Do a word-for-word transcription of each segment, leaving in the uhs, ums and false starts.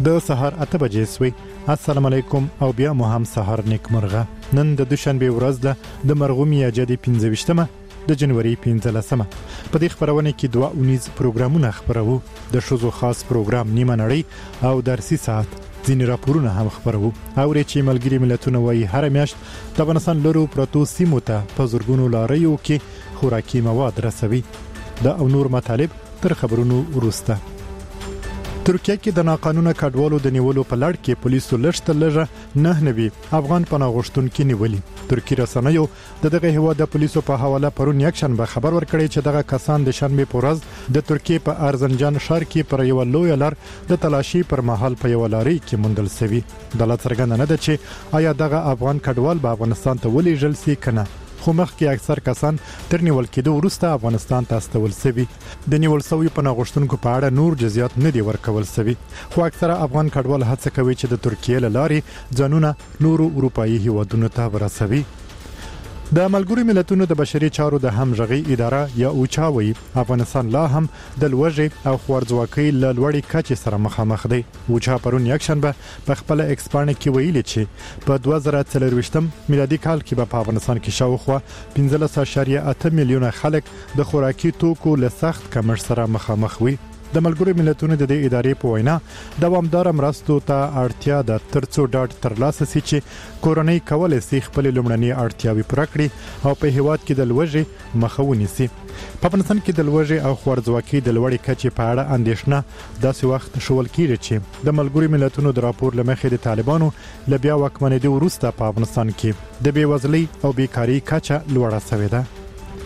د سهار اته بجې سوی. السلام علیکم او بیا مو هم سهار نیک مرغه. نن د دوشنبه ورځ ده د مرغومي اجدي پنځه ویشتمه د جنوري پنځلسمه. په دې خبرونه کې دوه اونیز پروګرامونه خبرو. د شوزو خاص پروګرام نیمه نړۍ او درسي ساعت ځینې راپورونه هم خبرو. او چې ملګری ملتونه وایي هر میاشت د افغانستان لرو پروتو سیمو ته په زورګونو لاریو کې خوراکي مواد رسوي. دا او نور مطالب تر خبرونو وروسته. ترکیه کې د ناقانونه کډوالو د نیولو په لړ کې پولیسو لږ تر لږه نه نوي افغان پناه غوښتونکي نیولي. ترکی رسنیو د دغه هیواد د پولیسو په حواله پرون یک شنبه خبر ورکړی چې دغه کسان د شنبه په ورځ د ترکیه په ارزنجان ښار کې پر یو لوی لار د تلاشي پر مهال په یو لاري کې موندل شوی. د لا څرګنده نه ده چې آیا دغه افغان کډوال به افغانستان ته ولېږل شي کنه. خو مخکې اکثر کسان تر نیول کېدو وروسته افغانستان ته استول شوي. د نیول شوي پناه غوښتونکو په اړه نور جزئیات نه دي ورکول شوي. خو اکثره افغان کډوال هڅه کوي چې د ترکیه له لارې ځانونه نورو اروپایي هیوادونو ته ورسوي. د ملګرو ملتونو د بشري چارو د همغږي اداره یا اوچا وایي افغانستان لا هم د لوږې او خوارځواکۍ له لوړې کچې سره مخامخ دی. اوچا پرون یک شنبه په خپل ایکس پاڼه کې ویلي چې په دوه زره څلرویشتم میلادي کال کې په افغانستان کې شاوخوا پنځلس اعشاریه اته میلیونه خلک د خوراکي توکو له سخت کمښت سره مخامخ وي. د ملګرو ملتونو د دې ادارې په وینا دوامدار مرستو ته اړتیا ده ترڅو ډاډ ترلاسه شي چې کورنۍ کولای شي خپل لومړني اړتیاوې پوره کړي او په هیواد کې د لوږې مخه ونیسي. په افغانستان کې د لوږې او خوارځواکۍ د لوړې کچې په اړه اندېښنه داسې وخت شول کېږي چې د ملګرو ملتونو د راپور له مخې د طالبانو له بیا واکمنېدو وروسته په افغانستان کې د بېوزلۍ او بیکارۍ کچه لوړه شوې ده.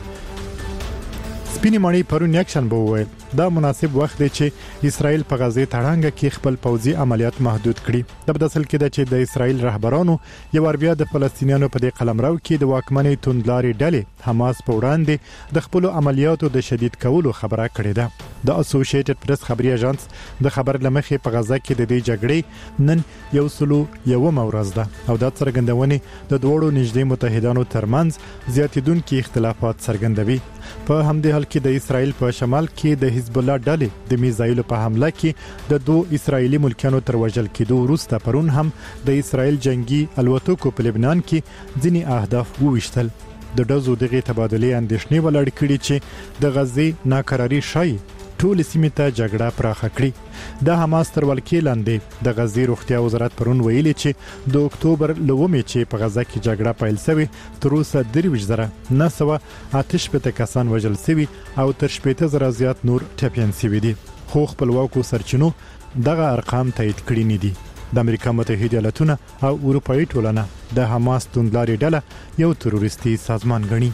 سپینې ماڼۍ پرون یک شنبه وویل دا مناسب وخت دی چې اسرائیل په غزه تړانګه کې خپل پوځي عملیات محدود کړي. د بدسل کې د چې د اسرائیل رهبرانو یو اربیا د فلسطینیانو په دې قلمرو کې د واکمنۍ توندلاري ډلې حماس په وړاندې د خپل عملیاتو د شدید کولو خبره کړې ده. د اسوسییټډ پریس خبري اژانس د خبر لمخې په غزه کې د دې جګړې نن یو سلو یوم ورځ ده او دا څرګندونه د دوړو نږدې متحدانو ترمنځ زیاتیدونکو اختلافات څرګندوي. په همدې حال کې د اسرائیل په شمال کې د حزب الله ډلې د میزایلو په حمله کې د دوه اسرایلی ملکانو تر وژل کېدو وروسته پرون هم د اسرائیل جنگي الوتکو په لبنان کې ځینې اهداف وویشتل. د ډزو دغه تبادلې اندېښنې ولړ کړي چې د غزې ناکراری شای ټول سیمه ته جګړه پراخه کړي. د حماس تر ولکې لاندې د غزې روغتیا وزارت پرون ویلي چې د اکتوبر لومې چې په غزه کې جګړه پیل شوې تر اوسه درویش زره نه سوه آتش پته کسان وژل شوي او تر شپېته زره زیات نور ټپیان شوي دي. خو خپلواکو سرچینو دغه ارقام تایید کړي نه دي. د امریکا متحده ایالاتونه او اروپאי ټولنه د حماس توندلاري ډله یو تروریستي سازمان ګڼي.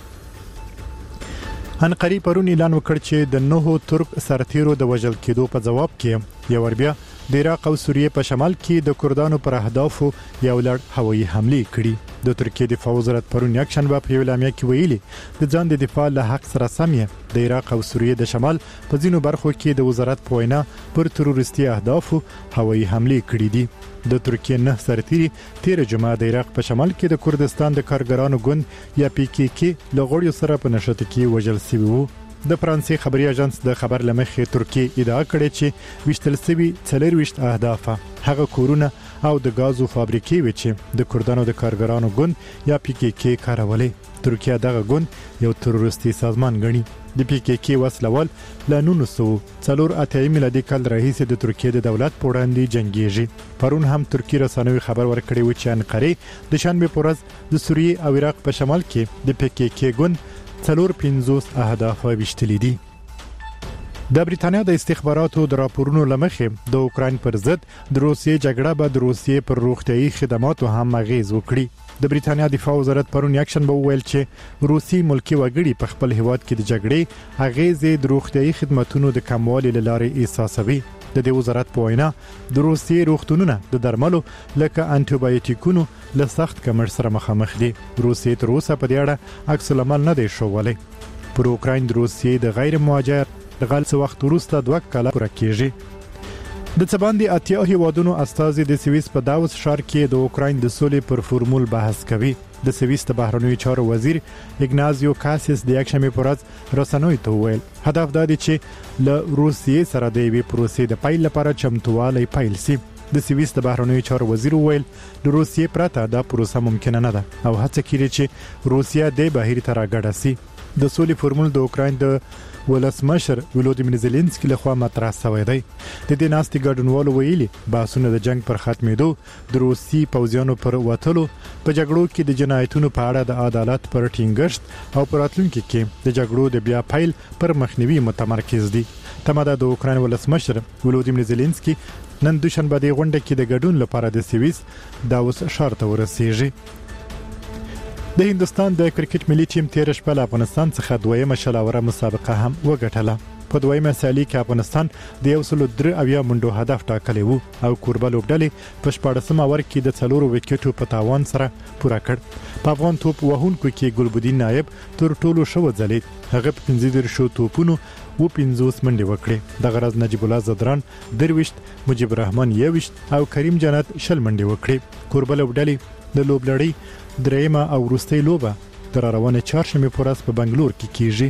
انقرې پرون اعلان وکړ چې د نهو ترک سرتیرو د وژل کېدو په جواب کې یو اربیا د عراق او سوریه په شمال کې د کردانو پر اهدافو یو لړ هوایي حمله کړې. د ترکیه دفاع وزارت پرون یک شنبه په اعلامیه کې ویلي د ځان د دفاع له حق سره سم د عراق او سوریه د شمال په ځینو برخو کې د وزارت په وینا پر تروریستي اهدافو هوایي حمله کړې دي. د ترکیه نه سرتیري تیر جمعه د عراق په شمال کې د کردستان د کارګرانو ګوند یا پی کې کې لغړیو سره په نشته کې وژل شوی وو. د فرانسې خبري اژانس د خبر لمخې ترکیه ادعا کړې چې وشتل سوي څلرويشت اهداف هغه کورونه او د غازو فابریکې و چې د کردانو د کارګرانو ګوند یا پی کې کې کارولې. ترکیه دغه ګوند یو تروریستي سازمان ګڼي. د پی کې کې وسلوال له نولس سوه څلور اتیا میلادي کال راهیسې د ترکیه د دولت په وړاندې جنگیږي. پرون هم ترکی رسنیو خبر ورکړی و چې انقرې د شنبه په ورځ د سوریه او عراق په شمال کې د پی کې کې ګوند څلور پنځوس اهداف وشتلې دي. د بریټانیا د استخباراتو د راپورونو لمخې د اوکراین پر ضد د روسیې جګړه به د روسیې پر روغتيایي خدماتو هم اغیز وکړي. د بریټانیا دفاع وزارت پرون یک شنبه وویل چې روسي ملکی وګړي په خپل هیواد کې د جګړې اغیز د روغتيایي خدماتو د کموالي لاره احساسوي. د دې وزارت په وینا د روسیې روغتونونه د درملو لکه انټي بایوټیکونو له سخت کمر سره مخامخ دي. روسیې تر اوسه په دې اړه عکس العمل نه دی شوولی. پر اوکراین د روسیې د غیر مهاجر د غل څه وخت وروسته دوه کاله پوره کیږي. د څه باندې اتیا هیوادونو استازي د سویس په داوس ښار کې د اوکراین د سولې پر فورمول بحث کوي. د سویس د بهرنیو چارو وزیر ایګنازیو کاسیس د یک شنبه پر ورځ رسنوي ته وویل هدف دا دی چې له روسیې سره د یوې پروسې د پیل لپاره چمتووالی پیل شي. د سویس د بهرنیو چارو وزیر ویل د روسیې پرته دا پروسه ممکن نه ده او هڅه کوي چې روسیا د بهیر تر راګډه سي. د سولې فورمول د اوکراین د ولسمشر ولودیمیر زيلنسکي له خوا مطرح شوی دی. د دې ناستې ګډونوالو ویلي باسونه د جنگ پر ختمېدو د روسي پوځیانو پر وټلو په جګړو کې د جنایتونو په اړه د عدالت پر ټینګښت او پر راتلونکي کې د جګړو د بیا پیل پر مخنیوي متمرکز دي. تماده د اوکراین ولسمشر ولودیمیر زيلنسکي نن دوشنبه د غونډه کې د ګډون لپاره د سویس داوس ښار ته ورسېږي. د هندستان د کرکټ ملي ټیم تیر شپه له افغانستان څخه دویمه شلاوره مسابقه هم وګټله. په دویمه سالي کې افغانستان د یو سل درې اویا منډو هدف ټاکلی وو او کوربه لوبډلې په شپاړسم اور کې د څلورو وکټو په تاوان سره پوره کړ. په افغان توپ وهونکو کې ګلبدین نایب تر ټولو شو ځلید. هغه په پنځه دېرش توپونو و پنځوس منډې وکړې. د غرض نجیب الله زدران درويشت، مجيب الرحمن یويشت او کریم جنت شل منډې وکړې. کوربه لوبډلې د لوبلړۍ درېمه او وروستۍ لوبه تر روانه چهارشنبه په ورځ په بنگلور کې کیږي.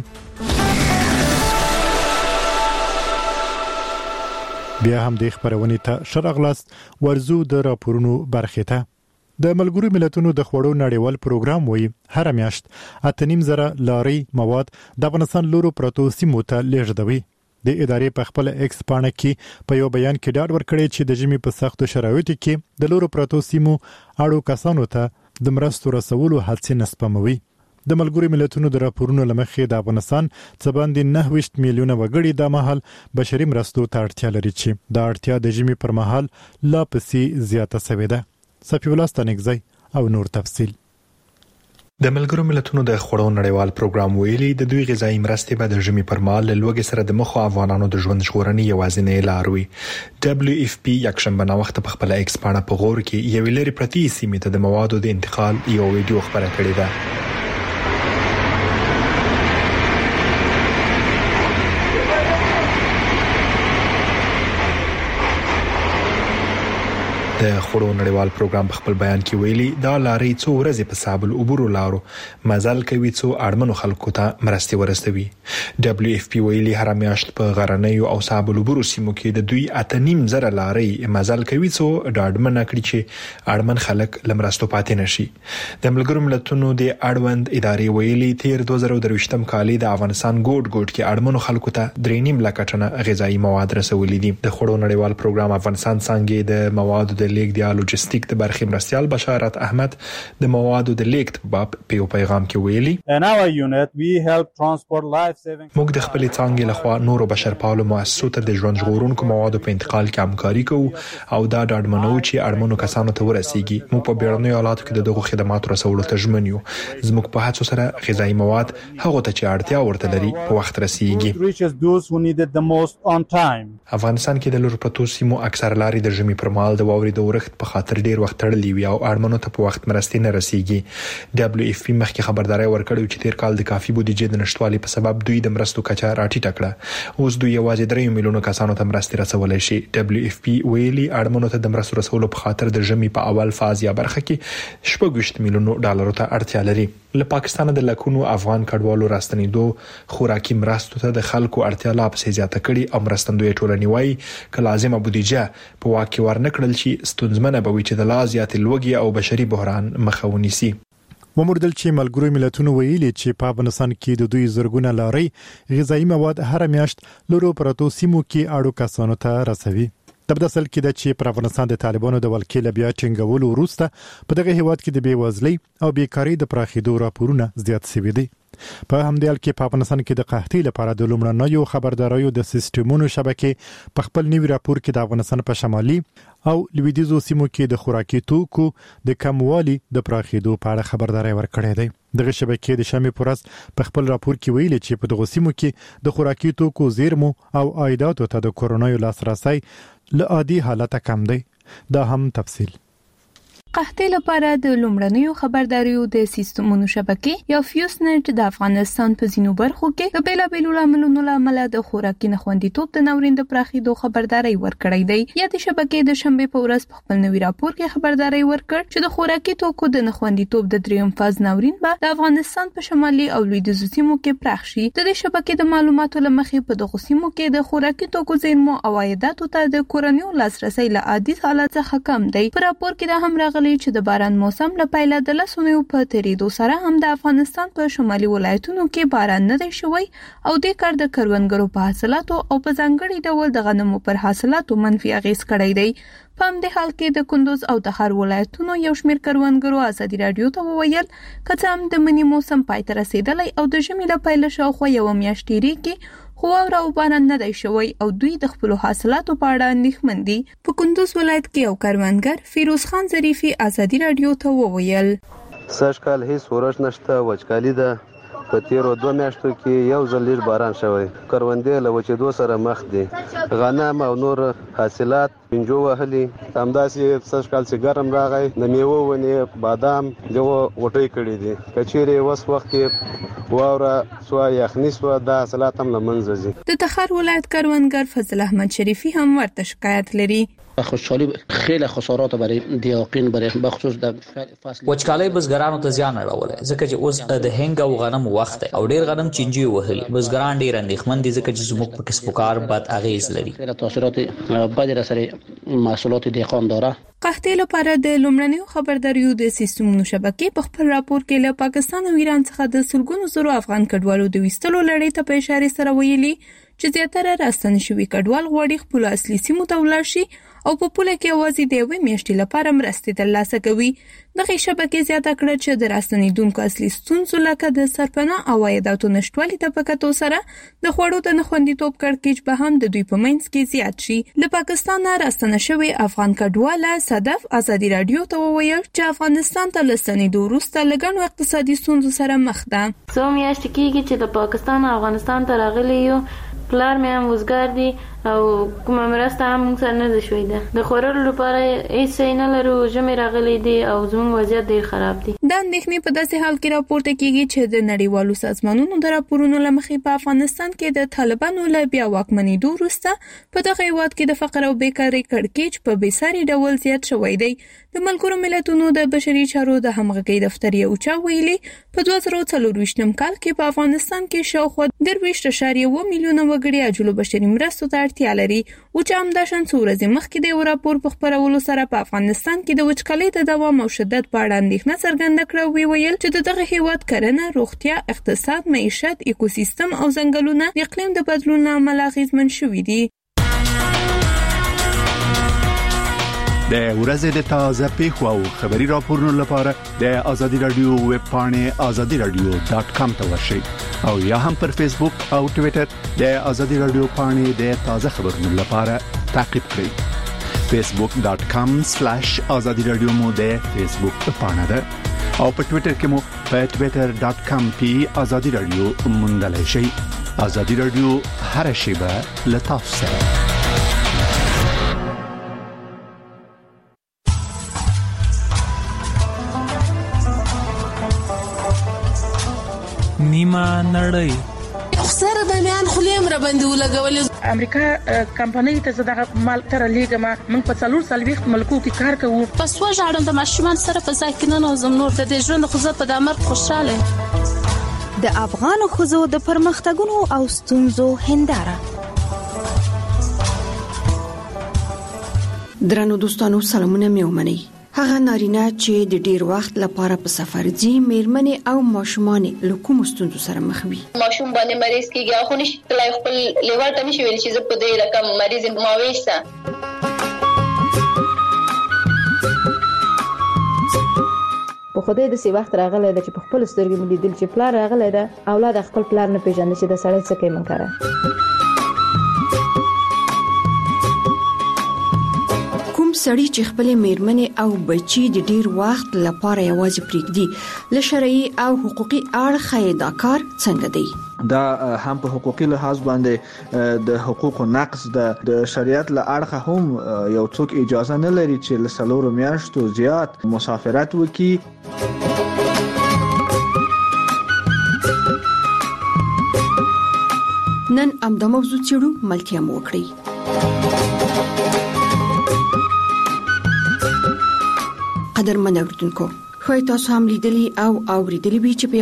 بیا هم د خبرونې ته شرغلاست ورزو د راپورونو برخه ته. د ملګرو ملتونو د خوړو نړیوال پروګرام وایي هر میاشت اته نیم زره لاري مواد د افغانستان لورو پروتو سیمو ته لیږدوي. د ادارې په خپل ایکس پاڼه کې په یو بیان کې ډاډ ورکړی چې د ژمي په سختو شرایطو کې د لورو پروتو سیمو اړو کسانو ته د مرستو رسولو هڅې نسپموي. د ملګرو ملتونو د راپورونو لمخې د افغانستان څه باندې نهه ویشت میلیونه وګړي د مهال بشري مرستو ته اړتیا لري چې د اړتیا د ژمي پر مهال لا پسې زیاته شوې ده. صفي الله ستنګزی او نور تفصیل. د ملګرو ملتونو د خوړو نړیوال پروګرام ویلي د دوی غذایی مرستې به د ژمي پر مهال له لوګي سره د مخو افغانانو د ژوند ژغورنې یوازینۍ لار وي. دبليو اف پی یکشنبه نا وخت په خپل ایکس پاڼه په غور کې یو لري پرتی سیمه ته د موادو د انتقال یو ویډیو خبره کړې ده. د خوړو نړیوال پروګرام په خپل بیان کې ویلي دا لارې څو ورځې په صابل عبور لارو مزل کوي څو اړمنو خلکو ته مرستې ورسوي. دبليو اف پی ویلي هر میاشت په غرنیو او صابل عبور سیمو کې د دوی اته نیم زره لارې مزل کوي څو ډاډمن کړي چې اړمن خلک لمرستو پاتې نشي. د ملګرو ملتونو د اړوند ادارې ویلي تیر دوه زره درویشتم کال د افغانستان ګوډ ګوډ کې اړمنو خلکو ته درې نیم لک ټنه غذایی مواد رسولي دي. د خوړو نړیوال پروګرام افغانستان څنګه د موادو د لیک د لوجستیک د برخې مرستيال بشارت احمد د موادو د لیک په باب په پیغام کې ویلي موږ د خپل څنګه لخوا نورو بشرپالو مؤسسو ته د ژوند ژغورونکو موادو په انتقال کې همکاري کوو او دا ډاډمنو چې اړمنو کسانو ته ورسیږي. موږ په بیړنیو حالاتو کې دغه خدمات رسولو ته ژمن یو. زموږ په هڅو سره غذایی مواد هغه ته چې اړتیا ورته لري په وخت رسیږي. افغانستان کې د لور پروتو سیمو اکثر لارې د ژمي پر مهال د واوري د ورښت په خاطر ډیر وخت تړلې وي او اړمنو ته په وخت مرستې نه رسیږي. دبليو اف پی مخکې خبرداري ورکړې چې تیر کال د کافي بودیجې د نشټوالي په سبب دوی د مرستو کچه راټیټه کړه. اوس دوی یوازې درې میلیونه کسانو ته مرستې رسولای شي. دبليو اف پی ویلي اړمنو ته د مرستو رسولو په خاطر د ژمي په اول فاز یا برخه کې شپږ ویشت میلیونه ډالر ته اړتیا لري. له پاکستان د لکونو افغان کډوالو راستنېدو خوراکي مرستو ته د خلکو اړتیا لا پسې زیاته کړي او مرستندوی ټولنې وایي ک لازمه بودیجه په واقع ورنکړل شي ستونزمنه به وي چې د لا زیات لوګي او بشري بحران مخه ونیسي. ومردل چې ملګرو ملتونو ویلي چې په افغانستان کې د دوی زرګونه لارې غذایی مواد هر میاشت لورو پروتو سیمو کې اړو کسانو ته رسوي. د بدسل کې د چې پر افغانستان د طالبانو د ولکې لبیا ټینګولو وروسته په دغه هیواد کې د بیوزلۍ او بیکاری د پراخېدو راپورونه زیات شوي دي. په همدې حال کې په افغانستان کې د قحطۍ لپاره د لومړنیو خبرداريو د سیستمونو شبکې په خپل نوي راپور کې د افغانستان په شمالي او لویدیځو سیمو کې د خوراکي توکو د کموالي د پراخېدو په اړه خبرداري ورکړې ده. دغه شبکې د شمې پورس په خپل راپور کې ویلي چې په دغه سیمو کې د خوراکي توکو زیرمو او عایداتو ته د کورونایو لاسرسي له عادي حالت کم دی. دا هم تفصیل. قحطۍ لپاره د لومړنیو خبرداريو د سیستمونو شبکې یا فیوسنت د افغانستان په ځینو برخو کې د بیلابېلو لاملونو لامل د خوراکي نخوندیتوب د ناورین د پراخېدو خبرداري ورکړې دی. یا د شبکې د شنبه په ورځ په خپل نوي راپور کې خبرداري ورکړ چې د خوراکي توکو د نخوندیتوب د دریم فاز ناورین به د افغانستان په شمالي او لویدیځو سیمو کې پراخ شي. د دې شبکې د معلوماتو لمخې په دغو سیمو کې د خوراکي توکو زیرمو او عایداتو ته د کورنیو لاسرسي له عادي حالت څخه کم دی. په راپور کې دا هم راغلی چې د باران موسم له پیله د لسونو په تیریدو سره هم د افغانستان په شمالي ولایتونو کې باران نه دی شوی او د کار د کروندګرو په حاصلاتو او په ځانګړي ډول د غنمو پر حاصلاتو منفي اغیز کړی دی. په همدې حال کې د کندوز او تخار ولایتونو یو شمېر کروندګرو ازادي رادیو ته وویل که څه هم د منی موسم پای ته رسیدلی او د ژمي له پیله شاوخوا یوه میاشت تېرېږي خو واوره او باران نه دی شوی او دوی د خپلو حاصلاتو په اړه اندېښمن دي. په کندوز ولایت کې یو کروندګر فیروز خان ظریفي ازادي رادیو ته وویل سږ کال هیڅ ورش نشته، وچکالي ده. په تیرو دوه میاشتو کې یو ځل لږ باران شوی، کروندې له وچېدو سره مخ دي. غنم او نور حاصلات پنجو وهلي. همداسې سږ کال چې ګرم راغی د میوو ونې بادام دغه غوټۍ کړي دي. که چیرې اوس وخت کې واوره سوه یخني سوه دا حاصلات هم له منځه ځي. د تخار ولایت کروندګر فضل احمد شریفی هم ورته شکایت لري. خوشحالی خیلی خسارات برای دیاقین برای بخصوص د فصل وچکالۍ بزګرانو ته زیان اړولی ځکه چې اوس د هنګ او غنم وخت او ډیر غنم چینجی وهلي. بزګران ډیر اندېښمن دي ځکه چې زموږ په کسب و کار بد اغیز لري. خیلی تاثیرات بد را سره محصولات دهقان داره. قحطۍ لپاره د لومړنیو خبرداریو د سیستمونو شبکې په خپل راپور کې له پاکستان او ایران څخه د سلګونو زرو افغان کډوالو د ویستلو لړۍ ته په اشاره سره ویلي چې زیاتره راستنه شوي کډوال غواړي خپل اصلي سیمو ته ولاړ شي او په پوله کې یوازې د یوې میاشتې لپاره مرستې ترلاسه کوي. دغه شبکې زیاته کړه چې د راستنېدونکو اصلي ستونزو لکه د سرپناه او عایداتو نشتوالي ته په کتو سره د خوړو د نخوندیتوب کړکېچ به هم د دوی په منځ کې زیات شي. له پاکستان راستنه شوی افغان کډواله صدف ازادي رادیو ته وویل چې افغانستان ته له ستنېدو وروسته له ګڼو اقتصادي ستونزو سره مخ ده. څو میاشتې کېږي چې د پاکستان او افغانستان ته راغلي یو. پلار مې هم وزګار دي او کومه مرسته هم موږ سره نه ده شوې ده. د خوړلو لپاره هېڅ شی نه لرو. ژمي راغلی دی او زموږ وضعیت ډېر خراب دی. دا اندېښنې په داسې حال کې راپورته کېږي چې د نړیوالو سازمانونو د راپورونو له مخې په افغانستان کې د طالبانو له بیا واکمنېدو وروسته په دغه هېواد کې د فقر او بیکارۍ کړکېچ په بېساري ډول زیات شوی دی. د ملګرو ملتونو د بشري چارو د همغږۍ دفتر یو چا ویلي په دوه زره څلرویشتم کال کې په افغانستان کې شاوخوا درویشت اعشاریه اووه میلیونه وګړي عاجلو بشري مرستو ته اړتیا لري. او چې همداشان څو ورځې مخکې د یو راپور په خپرولو سره په افغانستان کې د وچکالۍ د دوام او شدت په اړه اندېښنه څرګنده کړه. وی ویل چې د دغه هېواد کرنه، روغتیا، اقتصاد، معیشت، ایکوسیستم او ځنګلونه د اقلیم د بدلون له امله اغېزمن شوي دي. د ورځې د تازه پیښو او خبري راپورونو لپاره د آزادي رادیو ویب پاڼې آزادي رادیو ډاټ کام ته ورشئ او یا هم پر فیسبوک او ټوئیټر د آزادي رادیو پاڼې د تازه خبرونو لپاره تعقیب کړئ. فیسبوک ډاټ کام سلیش آزادي رادیو مو د فیسبوک پاڼه ده او په ټوئیټر کې مو په ټوئیټر ډاټ کام پی آزادي رادیو موندلای شئ. آزادي رادیو هر شیبه له تاسو سره. نیمه نړۍ خسر د میان خلیم را باندې ولګولې. امریکا کمپنۍ ته زړه مال تر لیګما موږ په څلور سلويخت ملکو کې کار کوو. پس وژاړم د ماشومان سره په ځای کې نه نوزم نور د دې ژوند خو زه په دامر خوشاله. د افغان خزو د پرمختګونو او ستونزو هنداره. درنو دوستانو سلامونه مې ومنئ. هغه نارینه چې د ډیر وخت لپاره په سفر ځي میرمنې او ماشومان له کوم ستونزو سره مخ وي. ماشوم باندې مریض کیږي خو نشي تلای خپل لیوال ته نشي ویل چې زه په دې رقم مریض ما وېسته. په خدای د سی وخت راغلی د چې په خپل سترګې مې لیدل چې پلار راغلی ده اولاد خپل پلار نه پیژني چې د سړی څه کوي منکره. سړی چې خپل میرمنې او بچي د ډیر وخت لپاره یوازې پریږدي له شرعي او حقوقي اړخه دا کار څنګه دی؟ دا هم په حقوقي لحاظ باندې د حقوقو نقض د شریعت له اړخه هم یو څوک اجازه نه لري چې له څلورو میاشتو زیات مسافرت وکړي. نن ام د موضوع چیرو ملتیا مو وکړي. قدر من اوردونکو خو تاسو هم لیدلی او اوریدلی به چې